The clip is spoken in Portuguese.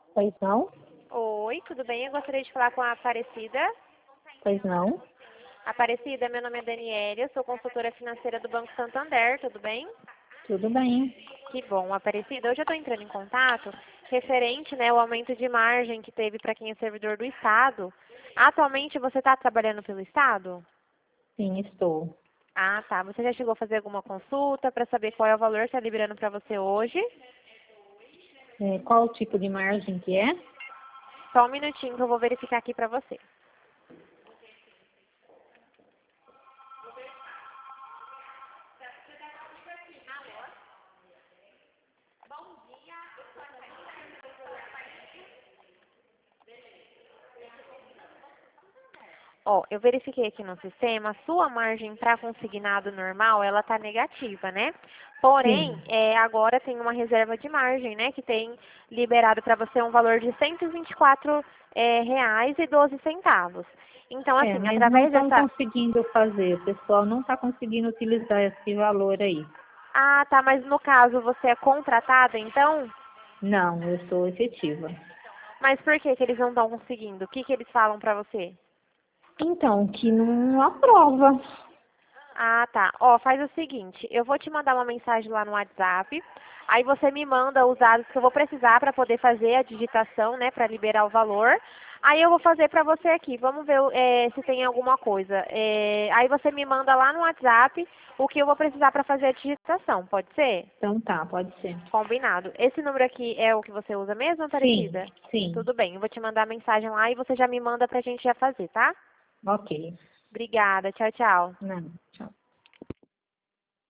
Pois não? Oi, tudo bem? Eu gostaria de falar com a Aparecida. Pois não? Aparecida, meu nome é Daniela, eu sou consultora financeira do Banco Santander, tudo bem? Tudo bem. Que bom, Aparecida. Hoje eu estou entrando em contato referente, né, ao aumento de margem que teve para quem é servidor do Estado. Atualmente você está trabalhando pelo Estado? Sim, estou. Ah, tá. Você já chegou a fazer alguma consulta para saber qual é o valor que está liberando para você hoje? Qual o tipo de margem que é? Só um minutinho que eu vou verificar aqui para você. Ó, eu verifiquei aqui no sistema, a sua margem para consignado normal, ela tá negativa, né? Sim. Porém, agora tem uma reserva de margem, né? Que tem liberado para você um valor de R$ 124 reais e 12 centavos. Então, assim, Mas não através estão dessa... conseguindo fazer. O pessoal não está conseguindo utilizar esse valor aí. Ah, tá, mas no caso você é contratada, então? Não, eu sou efetiva. Mas por que que eles não estão conseguindo? O que que eles falam para você? Então, que não aprova. Ah, tá. Ó, faz o seguinte, eu vou te mandar uma mensagem lá no WhatsApp, aí você me manda os dados que eu vou precisar para poder fazer a digitação, né, para liberar o valor. Aí eu vou fazer para você aqui, vamos ver se tem alguma coisa. Aí você me manda lá no WhatsApp o que eu vou precisar para fazer a digitação, pode ser? Então tá, pode ser. Combinado. Esse número aqui é o que você usa mesmo, Sim, Aparecida? sim. Tudo bem, eu vou te mandar a mensagem lá e você já me manda pra gente já fazer, tá? Ok. Obrigada, tchau, tchau. Não, tchau.